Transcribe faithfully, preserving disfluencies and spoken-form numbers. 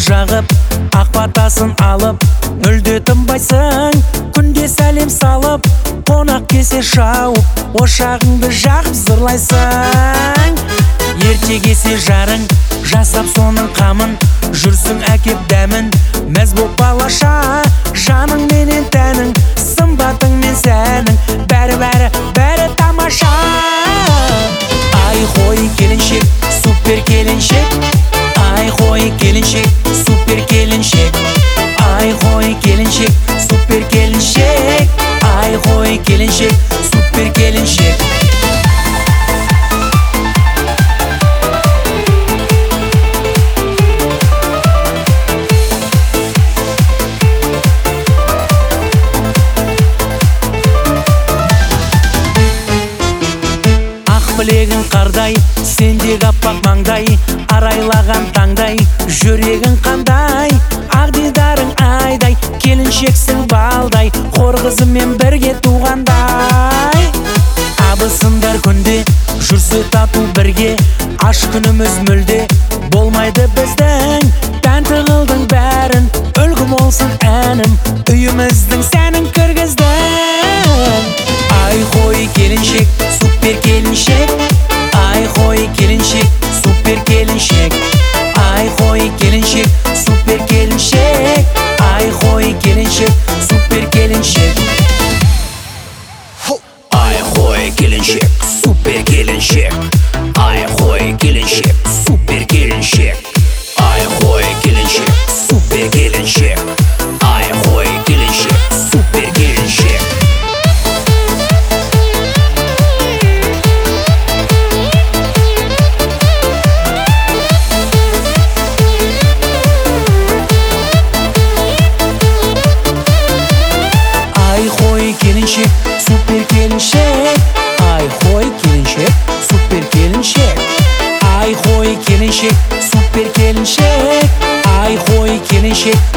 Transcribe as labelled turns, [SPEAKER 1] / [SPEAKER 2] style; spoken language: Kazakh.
[SPEAKER 1] жағып, ақ батасын алып, мүлде тынбайсың, күнде сәлем салып, қонақ келсе шауып, ошағыңды жағып зырлайсың. Ерте келсе жарың, жасап соның қамын, жүрсің әкеп дәмін, мәз боп балаша, жаның менен тәнің, сымбатың мен сәнің, бәрі-бәрі, бәрі тамаша. Ай хой келіншек, супер келіншек, ай хой келіншек, супер келіншек, ай хой келіншек, супер келіншек, ай хой келіншек, супер келіншек. Білегің қардай, сендегі аппақ маңдай, арайлаған таңдай, жүрегің қандай, ақ дидарың айдай, келіншексің балдай, хор қызымен бірге туғандай. Абысындар күнде жүрсе тату бірге, аш күніміз мүлде болмайды біздің, тәнті қылдың бәрін, үлгі болсын әнім, үйіміздің сәнін кіргіздің. Ай хой келіншек, супер келіншек, ай хой келіншек, супер келіншек, ай хой келіншек, супер келіншек, ай хой келіншек, супер келіншек.
[SPEAKER 2] Ай хой келіншек, супер келіншек, ай хой келіншек, супер келіншек, ай хой келіншек, супер келіншек, ай хой келіншек, супер келіншек.
[SPEAKER 1] Келіншек, супер келіншек, ай хой келіншек, супер келіншек, ай хой келіншек, супер келіншек, ай хой келіншек,